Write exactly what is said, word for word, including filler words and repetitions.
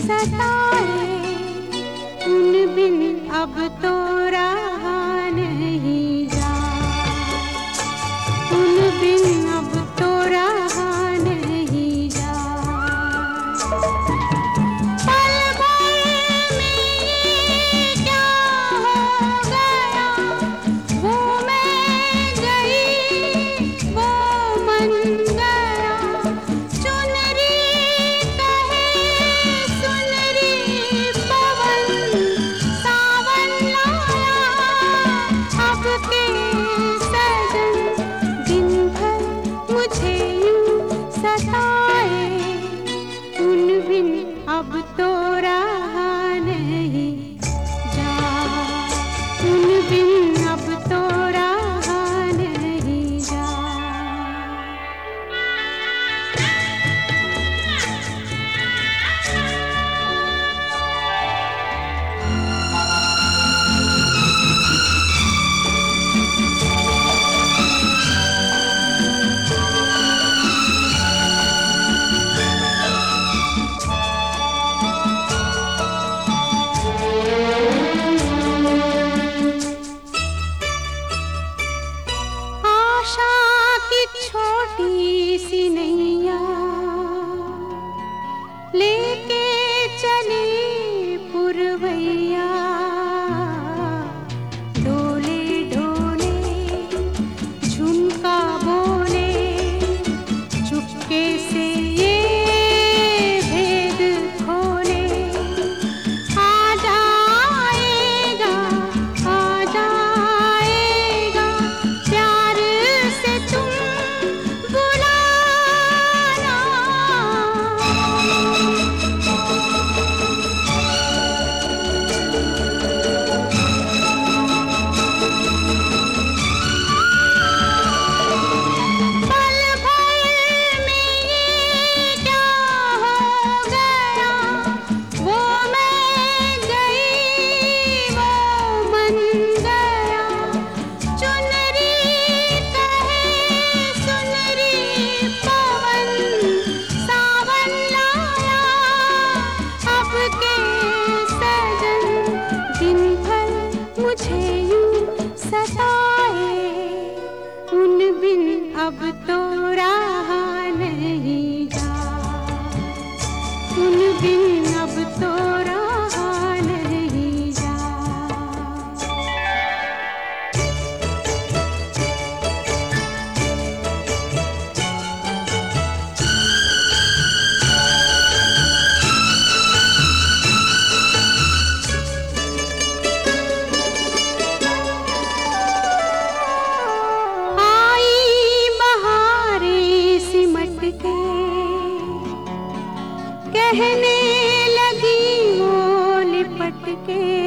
सताए, उन बिन अब तो रहा नहीं जाए, उन बिन अब तो रहा नहीं जाए। पल भर में ये क्या हो गया, वो मैं गई वो मन गया, चुनरी कहे सुनरी पवन सावन लाया, अब के सजन दिन भर मुझे यूं सताए, उन बिन अब तो रहा नहीं जाए, उन बिन अब तो रहा नहीं जाए। आशा की छोटी सी नैया लेके चली पुरवैया, डोले डोले झुमका बोले, चुपके से ये भेद खोले, आ जाएगा आ जाएगा प्यार से तुम बुलाना। पल भर में ये क्या हो गया, वो मैं गई वो मन गया, चुनरी कहे सुनरी पवन सावन लाया, अब के सजन दिन भर मुझे यूं सताए, उन बिन अब तो रहा नहीं जाए, उन बिन अब तो रहा नहीं जाए। आई बहारें सिमट के कहने लगी वो लिपट के,